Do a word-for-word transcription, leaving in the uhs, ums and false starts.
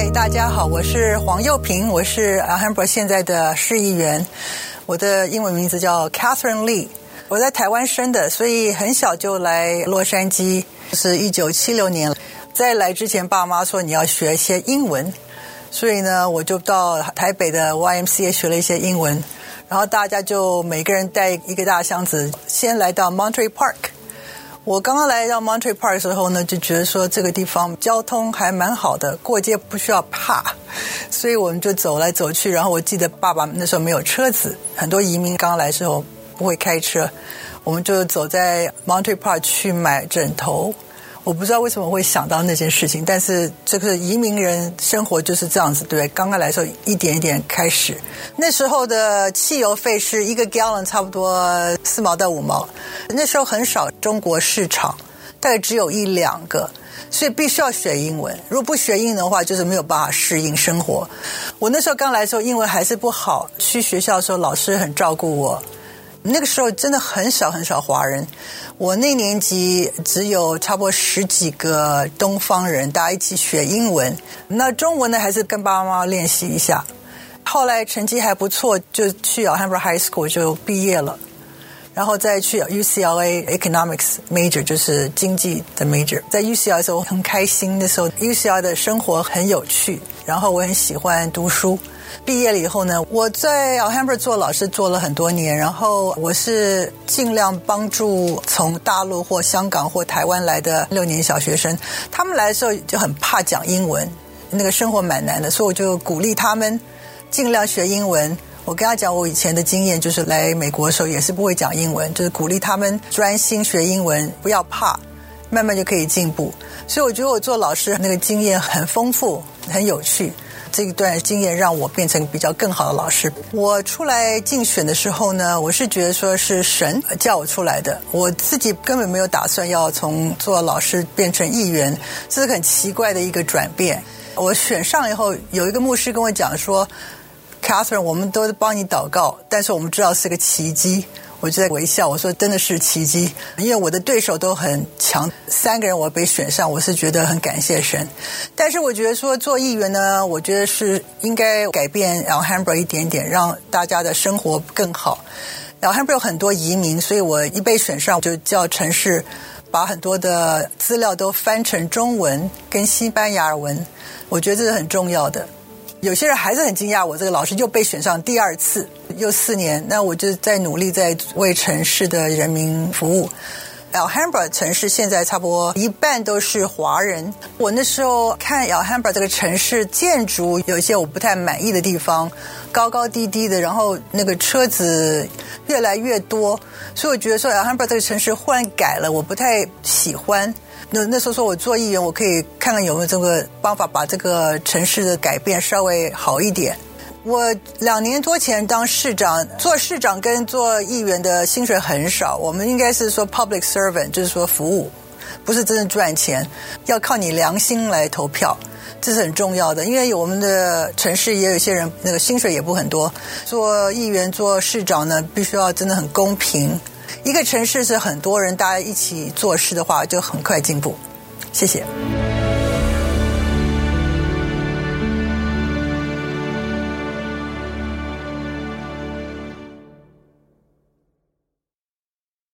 大家好，我是黄佑平，我是 Alhambra 现在的市议员，我的英文名字叫 Catherine Lee。我在台湾生的，所以很小就来洛杉矶，是一九七六年。在来之前，爸妈说你要学一些英文，所以呢，我就到台北的 Y M C A 学了一些英文，然后大家就每个人带一个大箱子，先来到 Monterey Park。我刚刚来到 Monterey Park 的时候呢，就觉得说这个地方交通还蛮好的，过街不需要怕，所以我们就走来走去。然后我记得爸爸那时候没有车子，很多移民刚来的时候不会开车，我们就走在 Monterey Park 去买枕头。我不知道为什么会想到那件事情，但是这个移民人生活就是这样子，对不对？刚刚来的时候一点一点开始。那时候的汽油费是一个 gallon 差不多四毛到五毛，那时候很少中国市场，大概只有一两个，所以必须要学英文。如果不学英文的话，就是没有办法适应生活。我那时候刚来的时候英文还是不好，去学校的时候老师很照顾我。那个时候真的很少很少华人，我那年级只有差不多十几个东方人，大家一起学英文。那中文呢，还是跟爸爸妈妈练习一下。后来成绩还不错，就去 Alhambra High School 就毕业了，然后再去 U C L A Economics Major， 就是经济的 Major。在 U C L A 的时候很开心，那时候 U C L A 的生活很有趣，然后我很喜欢读书。毕业了以后呢，我在 Alhambra 做老师做了很多年，然后我是尽量帮助从大陆或香港或台湾来的六年小学生，他们来的时候就很怕讲英文，那个生活蛮难的，所以我就鼓励他们尽量学英文。我跟他讲我以前的经验，就是来美国的时候也是不会讲英文，就是鼓励他们专心学英文，不要怕，慢慢就可以进步。所以我觉得我做老师那个经验很丰富，很有趣。这一段经验让我变成比较更好的老师。我出来竞选的时候呢，我是觉得说是神叫我出来的，我自己根本没有打算要从做老师变成议员，这是很奇怪的一个转变。我选上以后，有一个牧师跟我讲说 Catherine， 我们都帮你祷告，但是我们知道是个奇迹。我就在微笑，我说真的是奇迹，因为我的对手都很强，三个人我被选上，我是觉得很感谢神。但是我觉得说做议员呢，我觉得是应该改变 Alhambra 一点点，让大家的生活更好。Alhambra 有很多移民，所以我一被选上就叫城市把很多的资料都翻成中文跟西班牙文，我觉得这是很重要的。有些人还是很惊讶，我这个老师又被选上第二次，又四年，那我就在努力在为城市的人民服务。Alhambra 城市现在差不多一半都是华人。我那时候看 Alhambra 这个城市建筑有一些我不太满意的地方，高高低低的，然后那个车子越来越多，所以我觉得说 Alhambra 这个城市忽然改了，我不太喜欢。那那时候说我做议员，我可以看看有没有这个办法把这个城市的改变稍微好一点。我两年多前当市长，做市长跟做议员的薪水很少，我们应该是说 public servant， 就是说服务，不是真正赚钱，要靠你良心来投票，这是很重要的。因为我们的城市也有一些人那个薪水也不很多，做议员做市长呢必须要真的很公平。一个城市是很多人大家一起做事的话，就很快进步。谢谢。